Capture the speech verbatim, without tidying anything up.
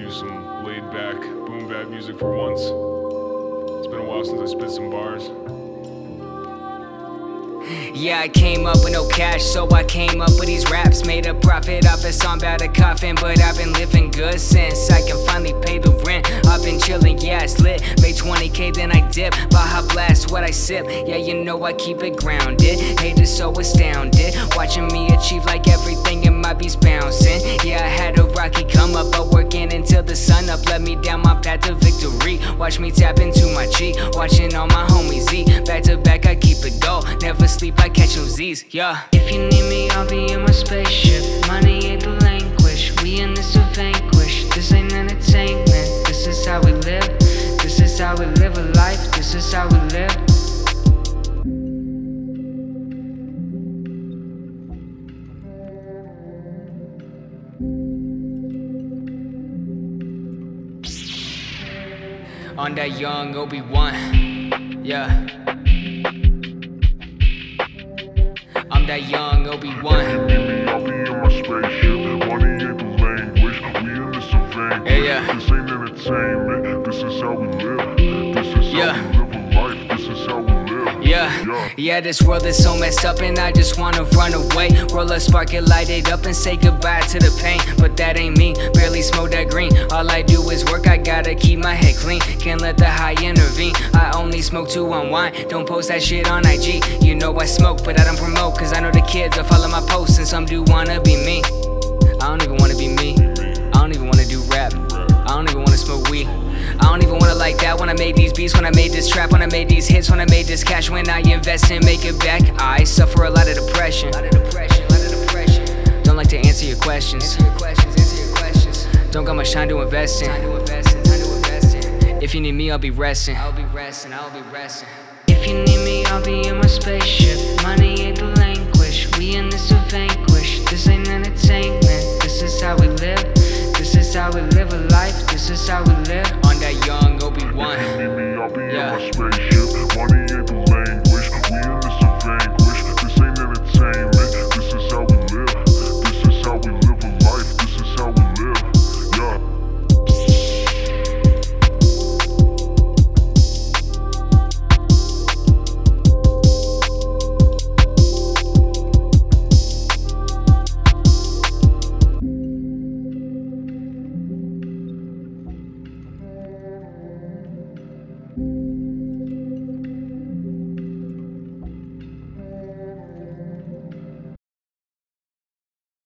you some laid back, boom bap music for once. It's been a while since I spit some bars. Yeah, I came up with no cash, so I came up with these raps. Made a profit off a song about a coffin, but I've been living good since I can finally pay the rent. I've been chilling, yeah, it's lit. Made twenty K, then I dip. Baja Blast, what I sip. Yeah, you know I keep it grounded. Haters so astounded, watching me achieve like everything in my beats bouncing. Yeah, I had a rocky come up, but working until the sun up. Let me down my path to victory. Watch me tap into my G, watching all my homies eat. Back to back, I keep it go. Never sleep, I catch no Z's, yeah. If you need me, I'll be in my spaceship. Money ain't the language, we in this to vanquish. This ain't entertainment, this is how we live. This is how we live a life, this is how we live. On that young Obi-Wan, yeah. I'm that young Obi-Wan. I'll be in my spaceship. Money ain't the language. We in this to vanquish. Yeah, yeah. This ain't entertainment. This is how we live. This is Yeah. how we live a life. This is how we live. Yeah, Yeah. yeah, this world is so messed up and I just wanna run away. Roll a spark and light it up and say goodbye to the pain. But that ain't me, barely smoke that green. All I do is work, I gotta keep my head clean. Can't let the high intervene, I only smoke to unwind. Don't post that shit on I G. You know I smoke, but I don't promote, cause I know the kids will follow my posts. And some do wanna be me. I don't even wanna be me. I don't even wanna do rap. I don't even wanna smoke weed. I don't even wanna like that when I made these beats, when I made this trap, when I made these hits, when I made this cash, when I invest and make it back. I suffer a lot of depression. Don't like to answer your questions. Don't got much time to invest in. If you need me, I'll be resting. I'll be resting, I'll be resting. If you need me, I'll be in my spaceship. Money ain't the language, we in this to vanquish. This ain't entertainment, this is how we live. This is how we live a life, this is how we live. On that young Obi-Wan. If you need me, I'll be Yeah. in my